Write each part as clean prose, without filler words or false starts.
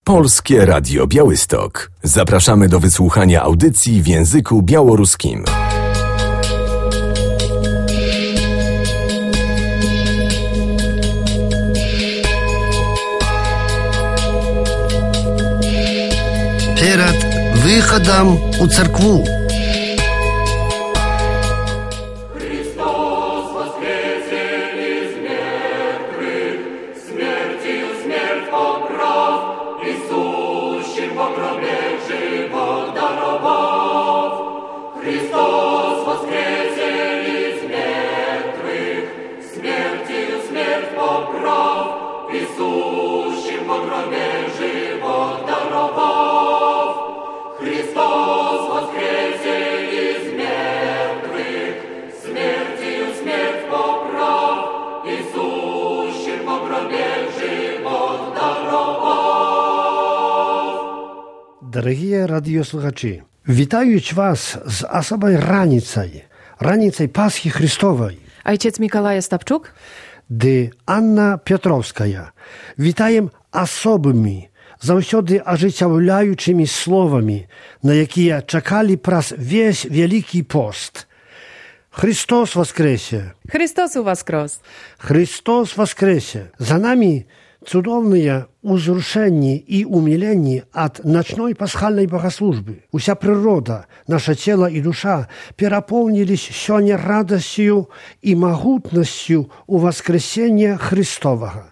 Polskie Radio Białystok. Zapraszamy do wysłuchania audycji w języku białoruskim. Перед выходом у церкву. Дорогие радиослухачи, вітають вас з особой раніцей Пасхи Христової. Ojciec Mikołaj Stawczuk, dy Anna Piotrowskaja. Witajem особыми, заўсёды ажыццяўляючымі словамі, на якія чакалі праз весь Вялікі пост. Христос воскресе! Chrystus воскрес! Христос воскресе! За нами цудоўныя узрушэнні і уміленні ад начной пасхальнай богослужбы. Уся прырода, наша цела і душа перапоўнілись сёння радасцю і магутнасцю у воскресення Христовага.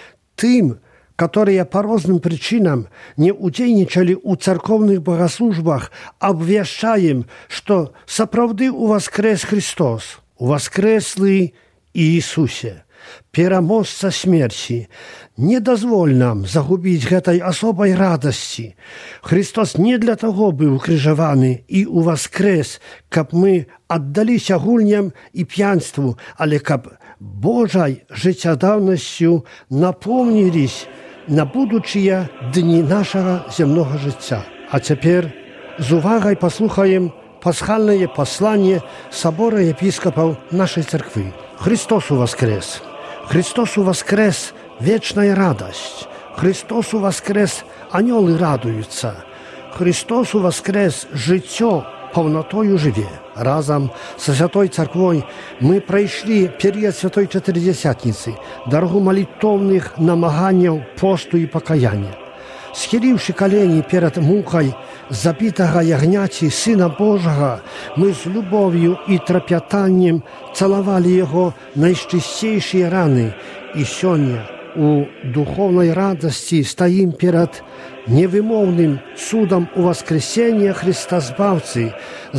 Тым, которые по розным причинам не удзельнічалі ў царковных богослужбах, абвяшчаем, што сапраўды уваскрэс Христос, уваскрэслы Иисусе, пераможца смерці. Не дазволь нам загубіць гэтай асобай радасці. Христос не для таго быў крыжаваны і уваскрэс, каб мы аддаліся гульням і п'янству, але каб Божай жыццядаўнасцю напомнілись на будучыя дні нашага зямнога жыцця. А цяпер з увагай паслухаем пасхальнае пасланне сабора епіскапаў нашай царквы. Христос уваскрэс! Христос уваскрэс! Вечная радасць! Христос уваскрэс! Анёлы радуюцца! Христос уваскрэс! Жыццё паўнатою жыве! Разам са Святой Царквой мы прайшлі перыяд Святой Чатырдзесятніцы, дарогу малітоўных намаганняў, посту і пакаяння. Схіліўшы калені перад мукай забітага ягняці Сына Божага, мы з любов'ю і трапятаннем цалавалі Яго найшчысцейшыя раны. І сёння у духовнай радасці стаім перад невымоўным цудам уваскрэсення Христа Збаўцы,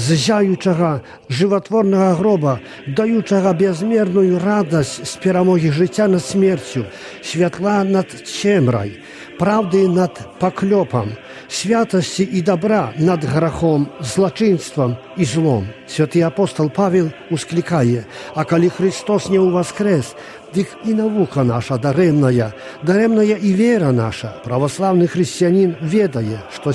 ззяючага жыватворнага гроба, даючага бязмерную радасць з перамогі жыцця над смерцю, святла над цемрай, правды над паклёпам, святасці і добра над грахом, злачынствам і злом. Святы апостол Павел усклікае: а калі Христос не уваскрэс, дык і навука наша дарэмная і вера наша. Православны хрысціянін ведае, што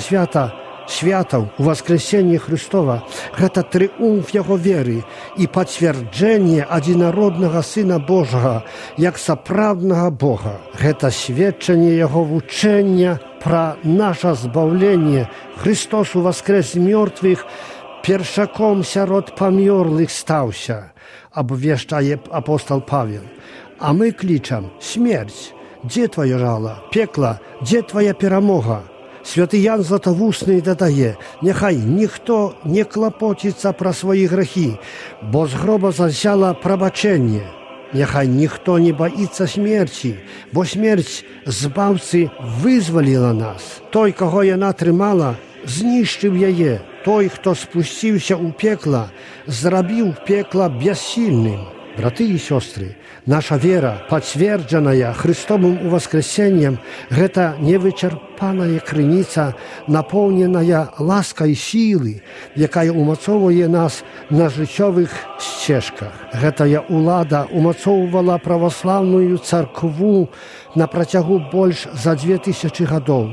святаў уваскрэсення Христова – гэта трыумф яго веры і пацвярджэнне адзінароднага Сына Божага як сапраўднага Бога. Гэта сведчанне яго вучэння пра наша збаўленне. Христос уваскрэс з мёртвых, першаком сярод памёрлых стаўся, абвяшчае апостол Павел. А мы клічам: смерць, дзе твоё жало? Пекла, дзе твоя перамога? Святы Ян Златавусны дадае: няхай ніхто не клапоціцца пра свае грахі, бо з гроба зазяла прабачэнне. Няхай ніхто не баіцца смерці, бо смерць Збаўцы вызваліла нас. Той, каго яна трымала, знішчыў яе. Той, хто спусціўся ў пекла, зрабіў пекла бяссільным. Браты і сёстры, наша вера, пацверджаная Христовым уваскрэсеннем, гэта невычарпаная крыніца, напоўненая ласкай сілы, якая умацоўвае нас на жыццёвых сцежках. Гэтая улада умацоўвала праваслаўную царкву на працягу больш за 2000 гадоў,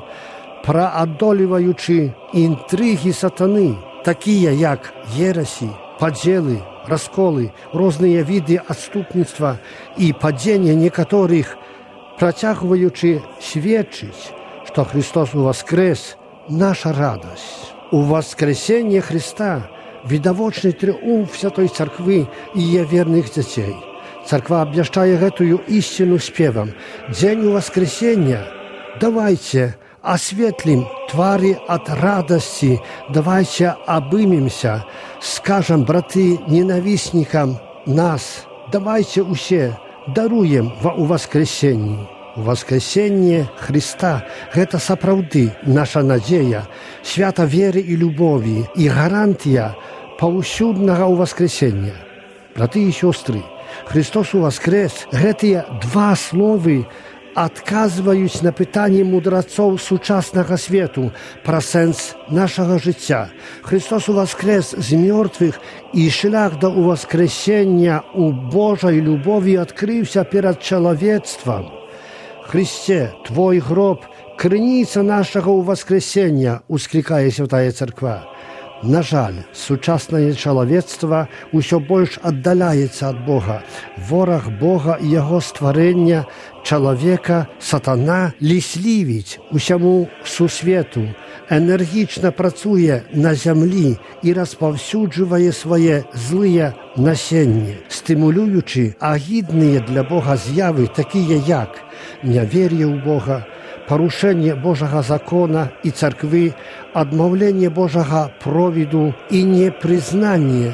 праадолеваючы інтрыгі сатаны, такія як ерасі, падзелы, расколы, розныя віды адступніцтва і падзення некаторых, працягваючы сведчыць, что Христос воскрес – наша радость. У воскресения Христа – видовочный триумф Святой Церкви и ее верных детей. Церква объящает эту истину спевом. День воскресения давайте осветлим твари от радости, давайте обымемся, скажем, браты, ненавистникам нас, давайте усе даруем у воскресении. Воскресение Христа – это сапраўды наша надзея, свята веры и любови и гарантия паўсюднага воскресения. Браты и сестры, Христос воскрес – гэтыя два словы адказваюць на пытанне мудрацоў сучаснага свету пра сэнс нашага жыцця. Христос воскрес з мёртвых, і шлях да воскресення у Божай любові адкрыўся перад чалавецтвам. Христе, Твой гроб – крыніца нашага воскресення, усклікае Святая Церква. На жаль, сучаснае чалавецтва ўсё больш аддаляецца ад Бога. Вораг Бога і яго стварэння, чалавека, сатана, ліслівіць усяму сусвету, энергічна працуе на зямлі і распаўсюджвае свае злыя насенні, стымулюючы агідныя для Бога з'явы, такія як нявер'е ў Бога, парушэнне Божага закона і царквы, адмаўленне Божага провіду і непрызнанне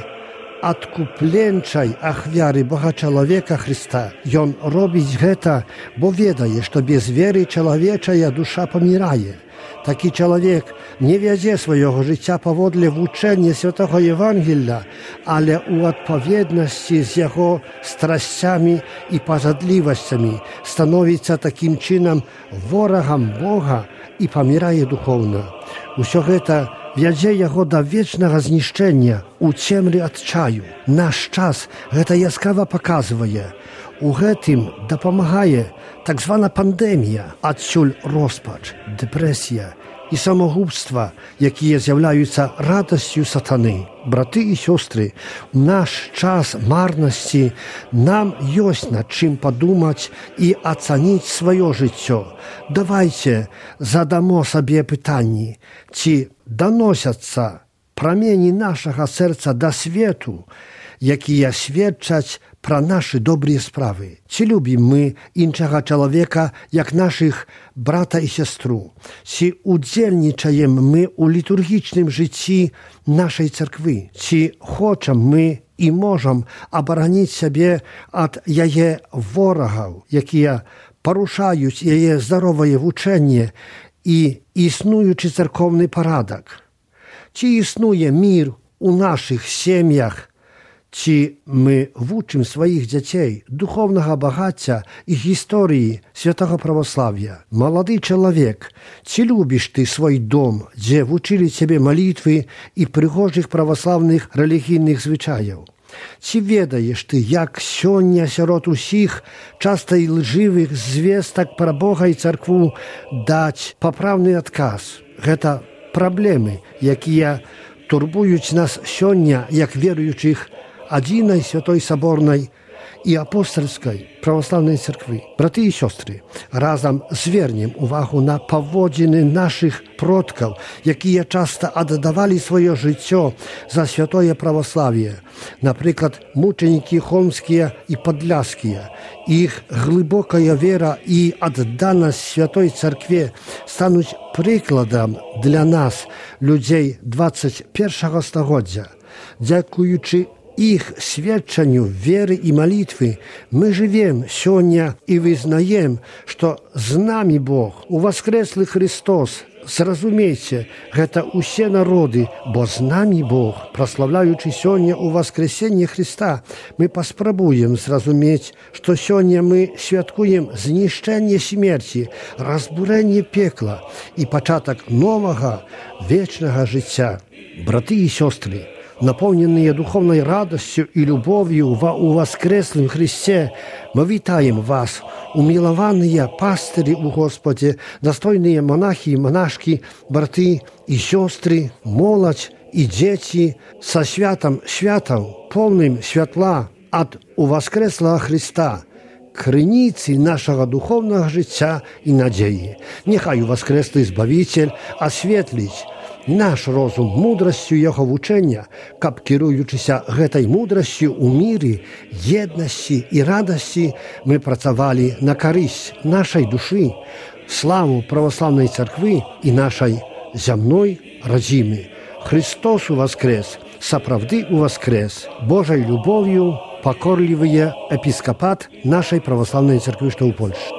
адкупленчай ахвяры Бога-чалавека Христа. Ён робіць гэта, бо ведае, што без веры чалавечая душа памірае. Такі чалавек не вядзе свайго жыцця паводле вучэння святого Евангелля, але ў адпаведнасці з яго страсцямі і пажадлівасцямі становіцца такім чынам ворагам Бога і памірае духоўна. Усё гэта вядзе яго да вечнага знішчэння ў цемры адчаю. Наш час гэта яскрава паказвае. У гэтым дапамагае так звана пандэмія, адсюль роспач, дэпрэсія і самагубства, якія з'яўляюцца радасцю сатаны. Браты і сёстры, у наш час марнасці нам ёсць над чым падумаць і ацаніць сваё жыццё. Давайце задамо сабе пытанні, ці даносяцца прамені нашага сэрца да свету, якія сведчаць пра нашы добрыя справы. Ці любім мы іншага чалавека, як нашых брата і сястру? Ці удзельнічаем мы ў літургічным жыцці нашай царквы? Ці хочам мы і можам абараніць сябе ад яе ворагаў, якія парушаюць яе здаровае вучэнне і існуючы царкоўны парадак? Ці існуе мір у нашых сем'ях? Ці мы вучым сваіх дзяцей духоўнага багацця і гісторыі святага праваслав'я? Малады чалавек, ці любіш ты свой дом, дзе вучылі цябе малітвы і прыгожых праваслаўных рэлігійных звычаяў? Ці ведаеш ты, як сёння сярод усіх часта і лжывых звестак пра Бога і царкву даць папраўны адказ? Гэта праблемы, якія турбуюць нас сёння як веруючых адзінай святой саборнай і апостальскай праваслаўнай царквы. Браты і сёстры, разам звернем увагу на паводзіны нашых продкаў, якія часта аддавалі сваё жыццё за святое праваслав'е. Напрыклад, мучанікі холмскія і падляскія. Іх глыбокая вера і адданасць святой царкве стануць прыкладам для нас, людзей 21 стагоддзя. Дзякуючы іх сведчанню веры і малітвы мы жывем сёння і вызнаем, што з намі Бог, уваскрэслы Христос. Зразумейце, гэта ўсе народы, бо з намі Бог. Праслаўляючы сёння ў воскресенне Христа, мы паспрабуем зразумець, што сёння мы святкуем знішчэнне смерці, разбурэнне пекла і пачатак новага вечнага жыцця. Браты і сёстры, наполненные духовной радостью и любовью у воскреслом Христе, мы витаем вас, умилованные пастыри у Господе, достойные монахи и монашки, браты и сестры, молодь и дети, со святом святом, полным светла от у воскреслого Христа, krynicy naszego duchownego życia i nadziei. Niechaj Воскреслый Zbawiciel осветlić nasz rozum mądrością Jego uczenia, kab kierującyся tej mądrością u miry, jedności i radości, my pracowali na korzyść naszej duszy, славу православной церкви и нашей земной родины. Христос воскрес, соправды воскрес, Божей любовью покорливый епископат нашей православной церкви, что у Польши.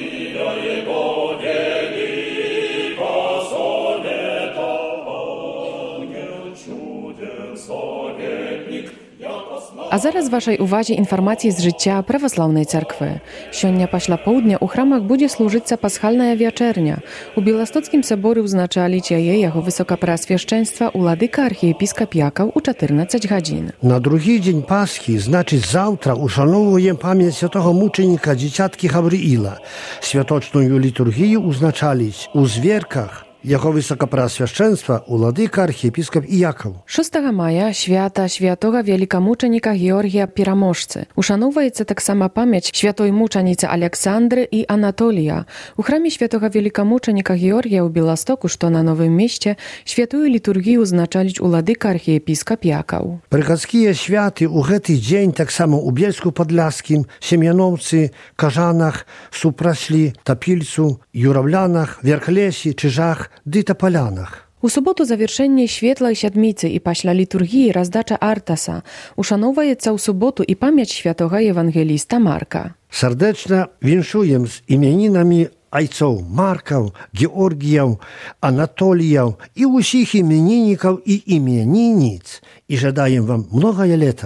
A zaraz waszej uwadze informacje z życia prawosławnej cerkwy. Siądnia paśla południa u chramach będzie służyć paschalna wieczernia. U Białostockim Sobory uznaczali jej jako wysoka praswieszczeństwa u ladyka archiepiskop Jakał u 14 godzin. Na drugi dzień Paschy, znaczy zawtra, uszanowuję pamięć świętego muczenika dzieciatki Gawryila. Światoczną liturgię uznaczali u zwierkach jako wysokopraswieszczeństwa u ladyka archiepiskop Jakał. 6 maja święta świętego wielkomuczenika Georgia Piramożcy. Uszanowujecie tak sama pamięć świętej muczenicy Aleksandry i Anatolija. U chramie świętego wielkomuczenika Georgia u Białostoku, co na Nowym Mieście, świętą liturgię uznaczali u ladyka archiepiskop Jakał. Prychackie święty u ten dzień tak samo u Bielsku Podlaskim, Siemianowcy, Karzanach, Supraśli, Topilcu, Jurawlanach, Wierchlesi, Czyżach, Dytopolanach. U sobotu zawieszenie świetlej siedmicy i paśla liturgii rozdacza Artasa. Uszanowujecie u sobotu i pamięć świętego ewangelista Marka. Serdecznie winszuję z imieninami ojców Marka, Georgię, Anatolię i wszystkich imienników i imiennic i życzę wam mnogo lata.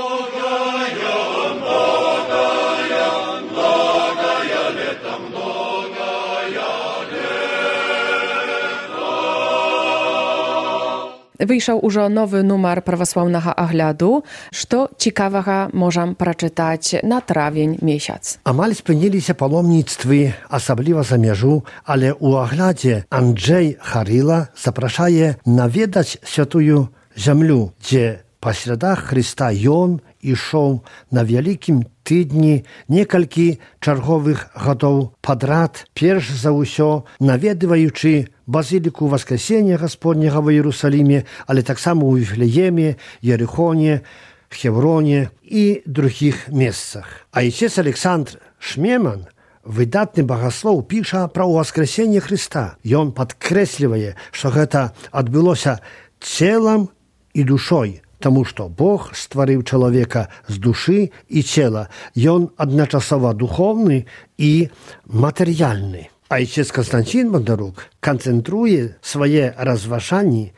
Wyjrzał już nowy numer prawosławnego oglądu, co ciekawego możemy przeczytać na trawień miesiąc. Amal spełnili się palomnictwy, osobliwie zamierzu, ale u oglądzie Andrzej Haryla zapraszaje nawiedać świętую ziemię, gdzie po śladach Chrysta Jon i szł na wielkim tydni niekalki czerwowych godów podrat, pierwszy za usio nawiedywający Bazyliku Woskresenia Gospodniego w Jerusalimie, ale tak samo w Wiflejemie, Jerichonie, Hewronie i drugich miejscach. A ojciec Aleksandr Szmieman, wydatny bogosłow, pisze про Woskresenie Chrysta. I on podkreśliwuje, że to odbyło się ciałem i duszą, тому что Бог stworzył człowieka z duszy i ciała. I on jednocześnie duchowny i materialny. Ojciec Konstantin Bondaruk koncentruje swoje rozważanie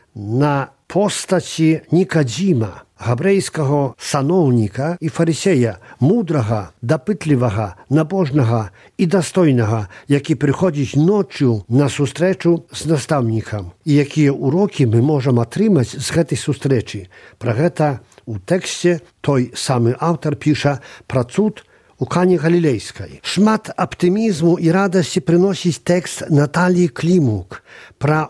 na postaci Nikodima, hebrajskiego sanownika i faryseja, mądrego, dopytliwego, nabożnego i dostojnego, jaki przychodzi nocą na sustrzeczu z nastawnikiem i jakie uroki my możemy otrzymać z tej sustreczy. Про to u tekście той samый autor pisze про cud u Kanie Galilejskiej. Szmat optymizmu i radości przynosi tekst Natalii Klimuk про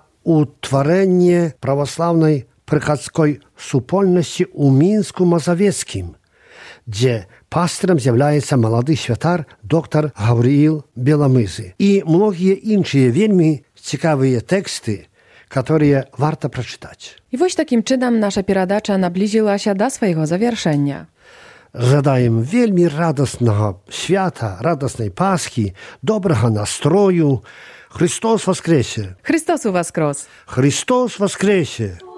utworzenie prawosławnej prychackiej supolności u Mińsku Mazowieckim, gdzie pastorem zjawляется młody świętar dr Gawryil Bielomysy i mnogie inne wielmi ciekawe teksty, które warto przeczytać. I właśnie takim czynem nasza передача nabliżyła się do swojego zawieszenia. Żadaję wielmi radosnego świata, radosnej Paschy, dobrego nastroju. Chrystus Woskresie! Chrystus Woskres! Chrystus Woskresie!